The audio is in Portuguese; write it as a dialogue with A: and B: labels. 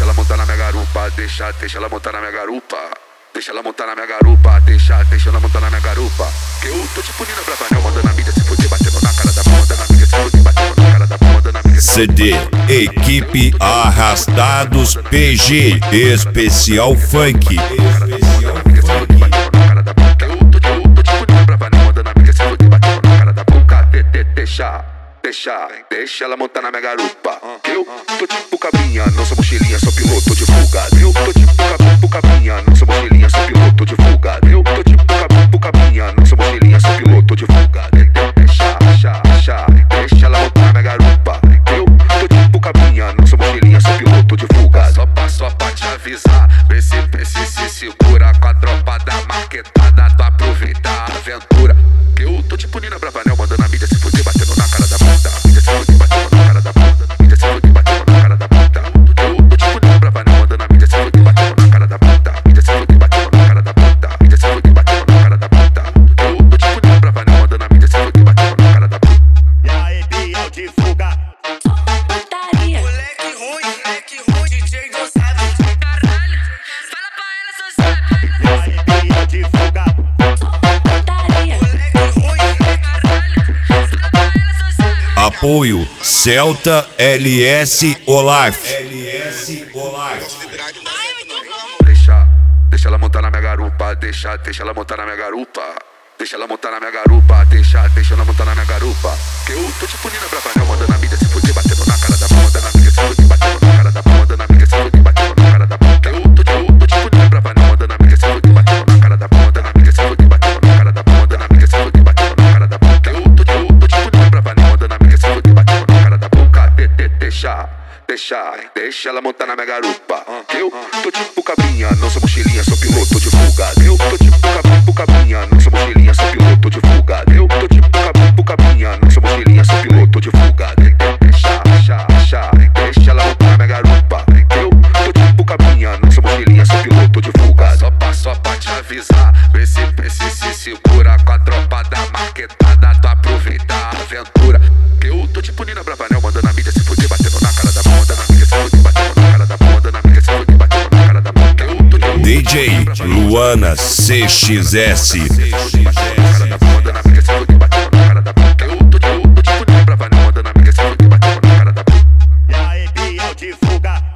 A: ela montar na minha garupa, deixa ela montar na minha garupa. Deixa ela montar na minha garupa, deixa ela montar na minha garupa. Que eu tô tipo Nina Bravanel, mandando a mídia se fuder, batendo na cara da bunda, mandando a mídia se fuder, batendo na cara da bunda, mandando a mídia se fuder.
B: CD Equipe Arrastados PG Especial Funk.
A: Deixa ela montar na minha garupa. Eu tô tipo cabrinha, não sou mochilinha, sou piloto de fuga. Eu tô tipo cabrinha, não sou mochilinha, sou piloto de fuga. Eu tô tipo cabrinha, não sou mochilinha, sou piloto de fuga. Deixa ela montar na minha garupa. Eu tô tipo cabrinha, não sou mochilinha, sou piloto de fuga. Só pra te avisar, vê se segura com a tropa da marquetada, tu aproveita a aventura. Que eu tô tipo Nina Bravanel, mandando a mídia se fuder, batendo na cara da bunda. Mídia se fuder, batendo na cara da bunda. Mídia se fuder, batendo na cara da bunda. Eu tô tipo Nina Bravanel, mandando a mídia se fuder, batendo na cara da bunda. Mídia se fuder, batendo na cara da bunda. Mídia se fuder, batendo na cara da bunda. Eu tô tipo Nina Bravanel, mandando a mídia se fuder, batendo na cara da bunda.
C: E aí, Biel de fuga.
D: Putaria.
E: Moleque ruim, DJ não sabe. Caralho, fala pra ela, só sabe.
C: E aí, Biel de fuga.
D: Putaria.
E: Moleque ruim, caralho, fala pra ela, só sabe.
B: Apoio Celta LS Olaf.
A: Deixa ela montar na minha garupa, deixa ela montar na minha garupa. Deixa ela montar na minha garupa, deixa ela montar na minha garupa. Que eu tô tipo Nina Bravanel, mandando a mídia se fuder, batendo na cara da bunda, mandando a mídia se fuder, batendo na cara da bunda, mandando a mídia se fuder, batendo na cara da bunda. Que eu tô tipo Nina Bravanel, mandando a mídia se fuder, batendo na cara da bunda, mandando a mídia se fuder, batendo na cara da bunda, mandando a mídia se fuder, batendo na cara da bunda. Que eu tô tipo Nina Bravanel, mandando a mídia se fuder, batendo na cara da boca. Deixa ela montar na minha garupa. Eu tô tipo cabrinha, não sou mochilinha, sou piloto de fuga. Eu tô tipo cabrinha, não sou mochilinha, sou piloto de fuga. Eu tô tipo cabrinha, não sou mochilinha, sou piloto de fuga. Deixa ela montar na minha garupa. Eu tô tipo cabrinha, não sou mochilinha, sou piloto de fuga. Só pra te avisar, vê se segura com a tropa da marquetada, tu aproveita a aventura. Que eu tô tipo Nina Bravanel, mandando a mídia se fuder, batendo na cara da bunda, mandando a mídia se fuder, batendo na cara da bunda, mandando a mídia se fuder, batendo na cara da bunda. Eu tô tipo
B: DJ Luana CXS.
C: E aí, Biel de fuga.